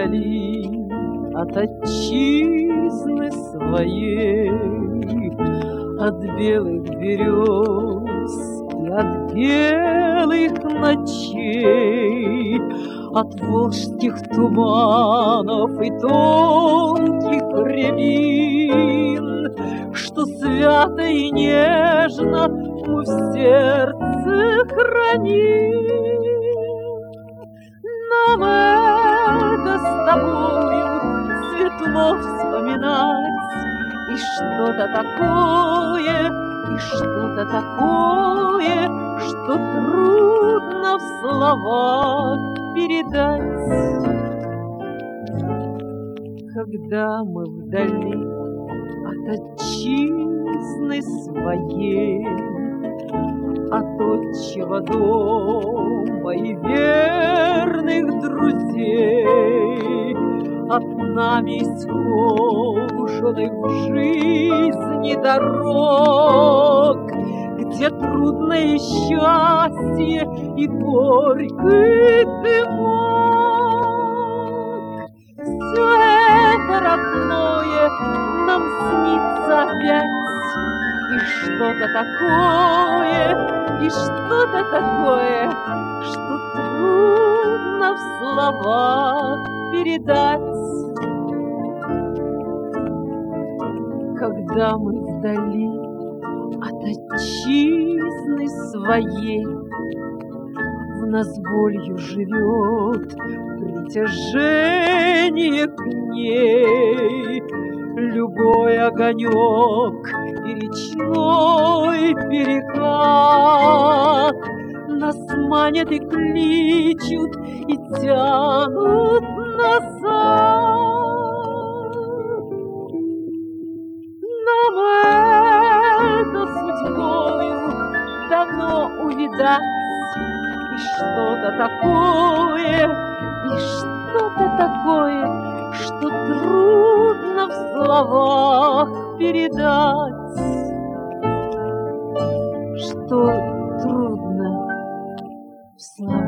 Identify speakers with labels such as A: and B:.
A: вдали от отчизны своей, от белых берез и от белых ночей, от волжских туманов и тонких рябин, что свято и нежно мы в сердце храним. Нам это с тобою светло вспоминать, и что-то такое, что трудно в словах передать. Когда мы вдали от отчизны своей, от отчего дома и верных друзей, от нами схоженных в жизни дорог, где трудное счастье и горький дымок. Все это родное нам снится опять, и что-то такое, что трудно в словах передать. Когда мы вдали от отчизны своей, в нас болью живет притяжение к ней. Любой огонек и речной перекат нас манят и кличут, и тянут назад. Нам это судьбою давно увидать, и что-то такое, что трудно в словах передать, что трудно в словах